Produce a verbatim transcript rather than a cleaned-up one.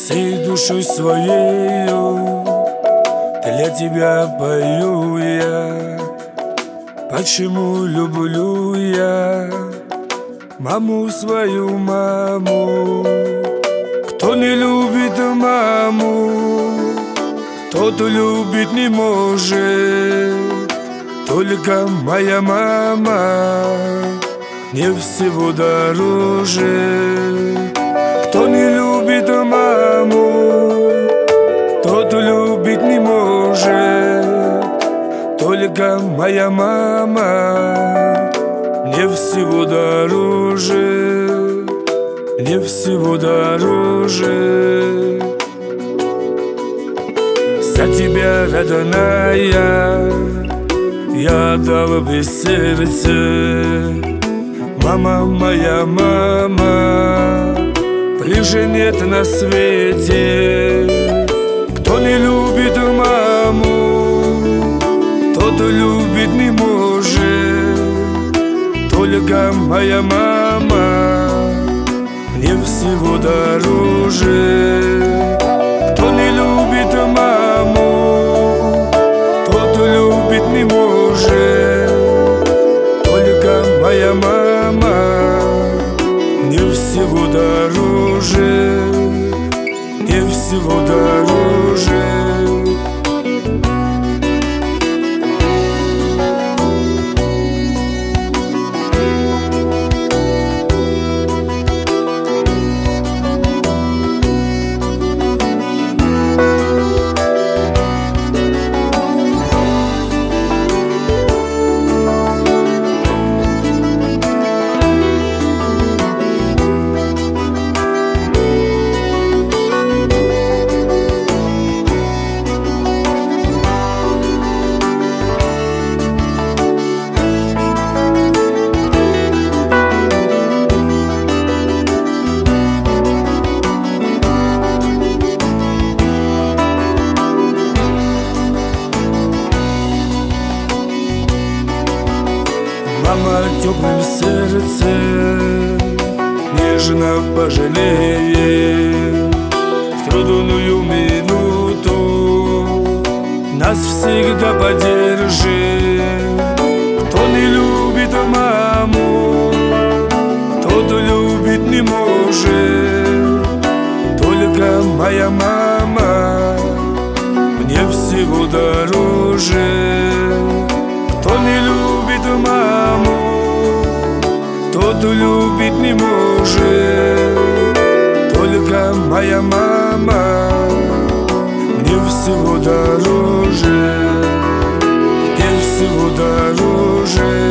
Всей душой своею для тебя пою я. Почему люблю я маму, свою маму? Кто не любит маму, тот любить не может. Только моя мама мне всего дороже. Кто не любит маму, тот любить не может. Только моя мама мне всего дороже, мне всего дороже. За тебя, родная, я отдал бы сердце. Мама, моя мама, ближе нет на свете. Кто не любит маму, тот любить не может. Только моя мама мне всего дороже. Кто не любит маму, тот любить не может. Только моя мама мне всего дороже, мне всего дороже. Мама теплым сердцем нежно пожалеет. В трудную минуту нас всегда поддержит. Кто не любит маму, тот любить не может. Только моя мама мне всего дороже. Кто не любит маму, тот любить не может. Только моя мама мне всего дороже, мне всего дороже.